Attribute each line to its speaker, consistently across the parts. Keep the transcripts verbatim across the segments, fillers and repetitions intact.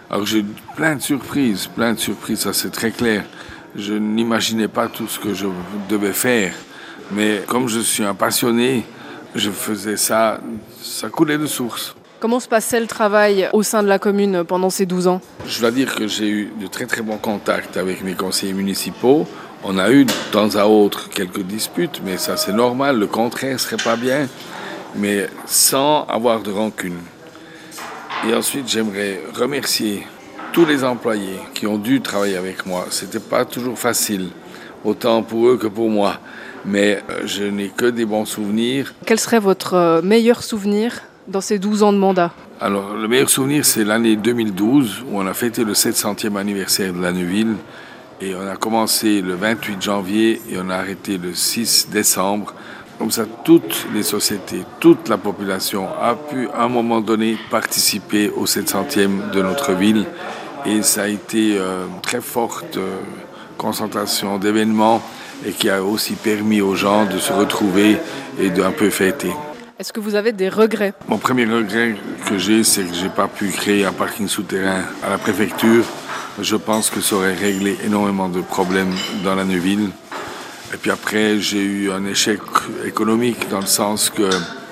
Speaker 1: Alors j'ai eu plein de surprises, plein de surprises, ça c'est très clair. Je n'imaginais pas tout ce que je devais faire, mais comme je suis un passionné, je faisais ça, ça coulait de source.
Speaker 2: Comment se passait le travail au sein de la commune pendant ces douze ans?
Speaker 1: Je dois dire que j'ai eu de très très bons contacts avec mes conseillers municipaux. On a eu de temps à autre quelques disputes, mais ça c'est normal, le contraire serait pas bien, mais sans avoir de rancune. Et ensuite, j'aimerais remercier tous les employés qui ont dû travailler avec moi. C'était pas toujours facile, autant pour eux que pour moi, mais je n'ai que des bons souvenirs.
Speaker 2: Quel serait votre meilleur souvenir dans ces douze ans de mandat?
Speaker 1: Alors, le meilleur souvenir, c'est l'année deux mille douze, où on a fêté le sept centième anniversaire de la Neuville. Et on a commencé le vingt-huit janvier et on a arrêté le six décembre. Comme ça, toutes les sociétés, toute la population a pu, à un moment donné, participer au sept centième de notre ville. Et ça a été une très forte concentration d'événements et qui a aussi permis aux gens de se retrouver et d'un peu fêter.
Speaker 2: Est-ce que vous avez des regrets?
Speaker 1: Mon premier regret que j'ai, c'est que je n'ai pas pu créer un parking souterrain à la préfecture. Je pense que ça aurait réglé énormément de problèmes dans la Neuville. Et puis après, j'ai eu un échec économique dans le sens que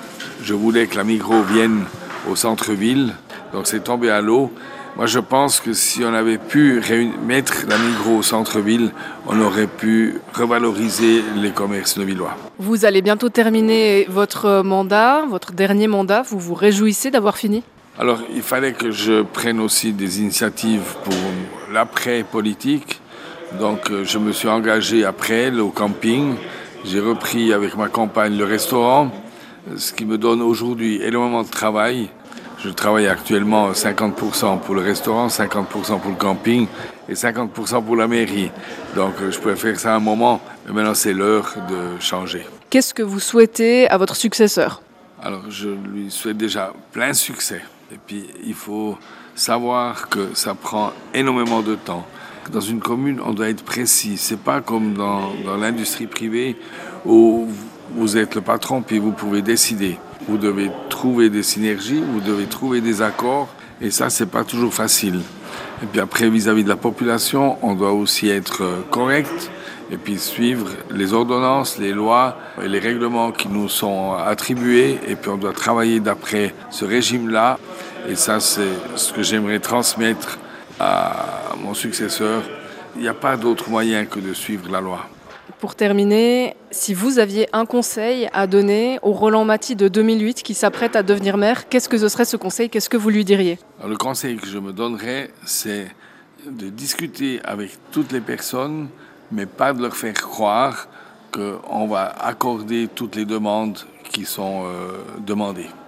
Speaker 1: je voulais que la Migros vienne au centre-ville. Donc c'est tombé à l'eau. Moi, je pense que si on avait pu mettre la Migros au centre-ville, on aurait pu revaloriser les commerces neuvillois.
Speaker 2: Vous allez bientôt terminer votre mandat, votre dernier mandat. Vous vous réjouissez d'avoir fini?
Speaker 1: Alors, il fallait que je prenne aussi des initiatives pour l'après-politique. Donc, je me suis engagé après au camping. J'ai repris avec ma compagne le restaurant, ce qui me donne aujourd'hui énormément de travail. Je travaille actuellement cinquante pour cent pour le restaurant, cinquante pour cent pour le camping et cinquante pour cent pour la mairie. Donc, je pouvais faire ça à un moment, mais maintenant, c'est l'heure de changer.
Speaker 2: Qu'est-ce que vous souhaitez à votre successeur?
Speaker 1: Alors, je lui souhaite déjà plein succès. Et puis, il faut savoir que ça prend énormément de temps. Dans une commune, on doit être précis. C'est pas comme dans, dans l'industrie privée où vous êtes le patron puis vous pouvez décider. Vous devez trouver des synergies, vous devez trouver des accords. Et ça, c'est pas toujours facile. Et puis après, vis-à-vis de la population, on doit aussi être correct et puis suivre les ordonnances, les lois et les règlements qui nous sont attribués. Et puis on doit travailler d'après ce régime-là. Et ça, c'est ce que j'aimerais transmettre à mon successeur. Il n'y a pas d'autre moyen que de suivre la loi.
Speaker 2: Pour terminer, si vous aviez un conseil à donner au Roland Maty de deux mille huit qui s'apprête à devenir maire, qu'est-ce que ce serait ce conseil? Qu'est-ce que vous lui diriez?
Speaker 1: Alors, le conseil que je me donnerais, c'est de discuter avec toutes les personnes, mais pas de leur faire croire qu'on va accorder toutes les demandes qui sont euh, demandées.